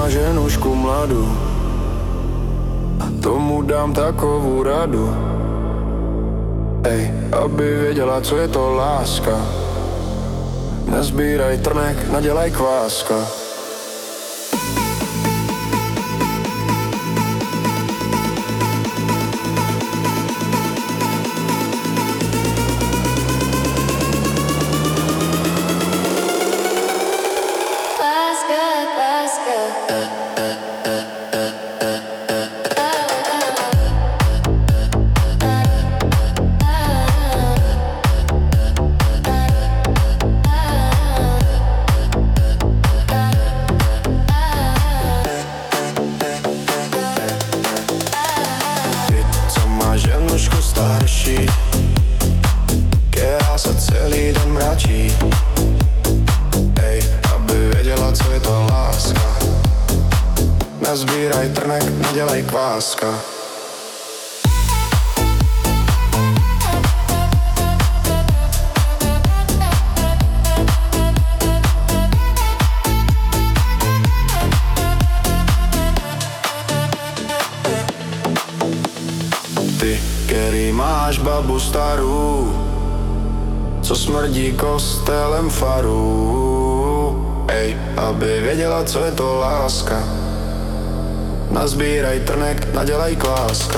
ženušku mladú a tomu dám takovú radu. Ej, aby věděla, co je to láska. Nezbíraj trnek, nadělaj kváska. Ženušku starší, která se celý den mračí. Ej, aby věděla, co je to láska. Nazbíraj trnek, nadělej kváska. Ty, který máš babu starou, co smrdí kostelem farů. Ej, aby věděla, co je to láska. Nazbíraj trnek, nadělej kváska.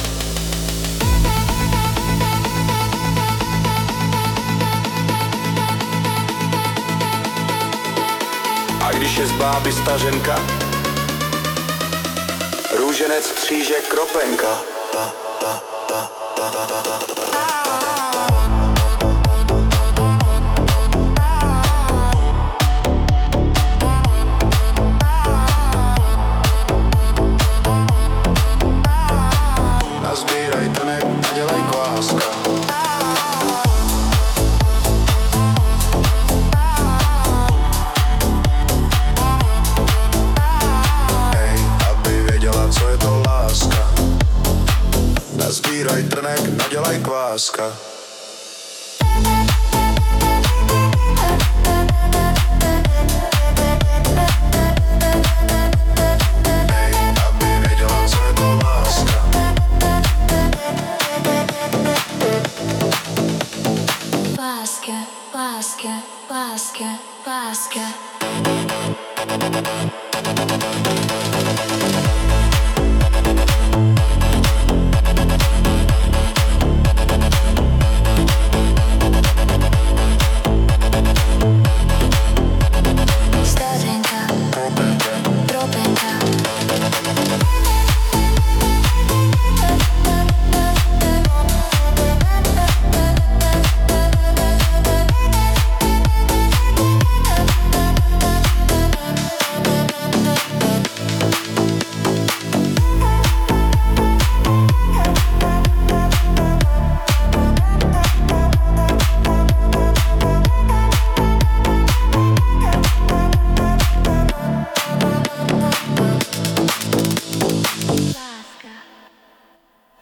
A když je z báby stařenka, růženec, křížek, kropenka. Nazbíraj trnek, nadělej kváska. Ej, aby věděla, co je to láska. Nazbíraj trnek, nadělej kváska. Ej, aby věděla, co je to láska. Láska, láska, láska, láska.